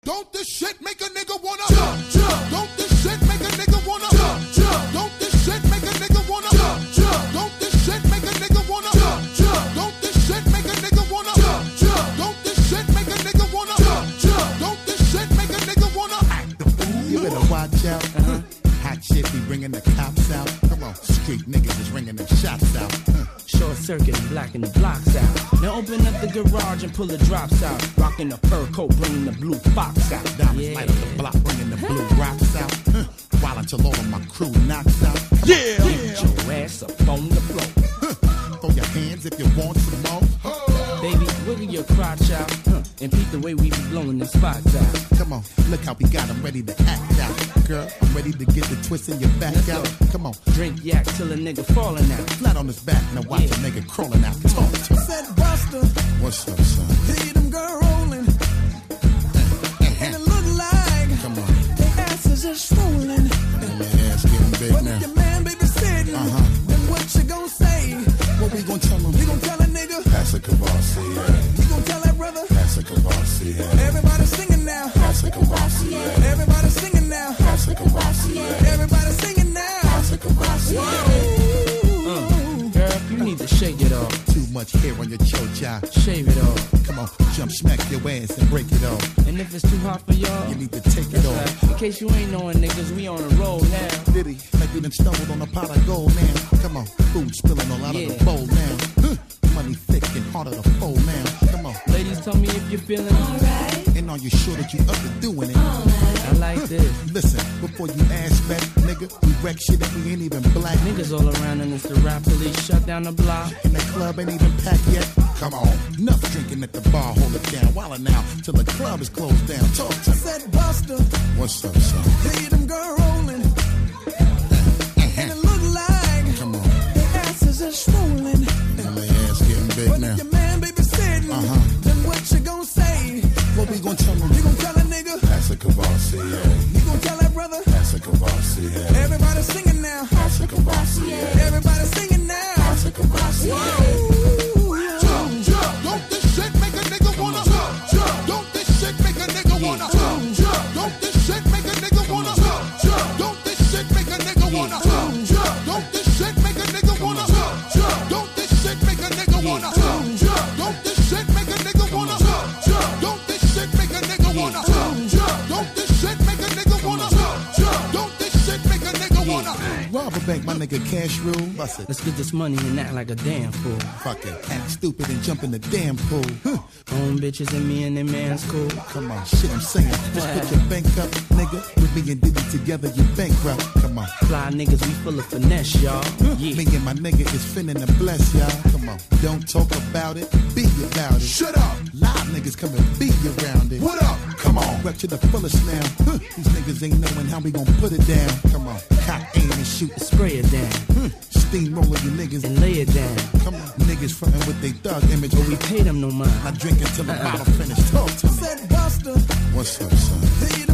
Don't this shit make a nigga wanna jump, jump? Don't this shit make a nigga wanna jump, jump? Don't this shit make a nigga wanna jump, jump? Don't this shit make a nigga wanna jump, jump? Don't this shit make a nigga wanna jump, jump? Don't this shit make a nigga wanna jump, jump? Don't this shit make a nigga wanna act the fool? You better watch out. Hot shit be bringing the cops out. Come on, street niggas is ringing them shots out. Short circuit and blacking the blocks out. Now open up the garage and pull the drops out. Rocking the fur coat, bringing the blue fox out. Diamonds light up the block, bringing the blue rocks out. While until all of my crew knocks out. Get your ass up on the floor. Throw your hands if you want some more. Baby, wiggle your crotch out. And peep the way we be blowing the spots out. Come on, look how we got them ready to act out. Girl, I'm ready to get the twist in your back out. Come on, drink yak till a nigga falling out. Flat on his back, now watch a nigga crawling out. Talk to him. Said Buster, what's up, son? See them girl rolling. And it look like, come on, their asses are swollen. And your ass getting big But now. if your man baby sitting, then what you gon' say? What we gon' tell him? We gon' tell a nigga, Pass a Kavasi, yeah. you gon' tell that brother, Pass a Kavasi, yeah. everybody singing now. Pass a Kavasi, yeah. Everybody singing now. Pass a Kavasi, yeah. Everybody singing now. Pass a Kavasi, yeah. Girl, you need to shake it off. Too much hair on your chocha. Shave it off. Come on, jump, smack your ass and break it off. And if it's too hot for y'all, You need to take it off. in case you ain't knowing, niggas, we on a roll now. Diddy, like we done stumbled on a pot of gold now. Come on, food spilling all out of the bowl now. Money thick and harder to fold now. Come on, Ladies, tell me if you're feeling alright. and are you sure that you up to doing it? I like this. Listen, before you ask back, nigga, we wreck shit and we ain't even black. Niggas all around and it's the rap police shut down the block. And the club ain't even packed yet. Come on, enough drinking at the bar, hold it down. Wildin' now till the club is closed down. Talk to me. Said Buster, What's up, son? see them girl rolling. And it look like, Come on, their asses are swollen. and my ass getting big But now. if your man baby sitting, then what you gon' say? What we gon' tell him? You gon' tell a nigga, Pass a Kavasi, yeah. you gon' tell that brother, Pass a Kavasi, yeah. everybody singing now. Pass a Kavasi, yeah. Everybody singing now. Pass a Kavasi, yeah. jump, jump? Don't this shit make a nigga wanna jump, jump? Don't this shit make a nigga wanna jump, jump? Don't this shit make a nigga wanna jump, jump? Don't this shit make a nigga wanna jump, jump? Don't this shit make a nigga wanna jump, jump? Don't this shit make a nigga wanna jump, jump? Don't this shit make a nigga wanna jump, jump? Don't this shit make a nigga wanna jump, jump? Don't this shit make a nigga wanna jump, jump? Don't this shit make a nigga wanna Rob a bank, my nigga, cash rule. Bust it. Let's get this money and act like a damn fool. Fucking act stupid and jump in the damn pool. Own bitches and me and them man's cool. Come on, shit I'm saying. Just put your bank up, nigga. With me and Diddy together, you bankrupt. Come on. Fly niggas, we full of finesse, y'all. Me and my nigga is finna to bless y'all. Come on. Don't talk about it, be about it. shut up. Live niggas come and be around it. What up? Come on. Rep to the fullest now. These niggas ain't knowing how we gon' put it down. Come on. Cock, aim, and shoot. Spray it down Steamroller you niggas. and lay it down. Come on. Niggas frontin' with they thug image. We pay them no mind. I drink until the bottle finished. Talk to me. Said Buster, What's up, son? see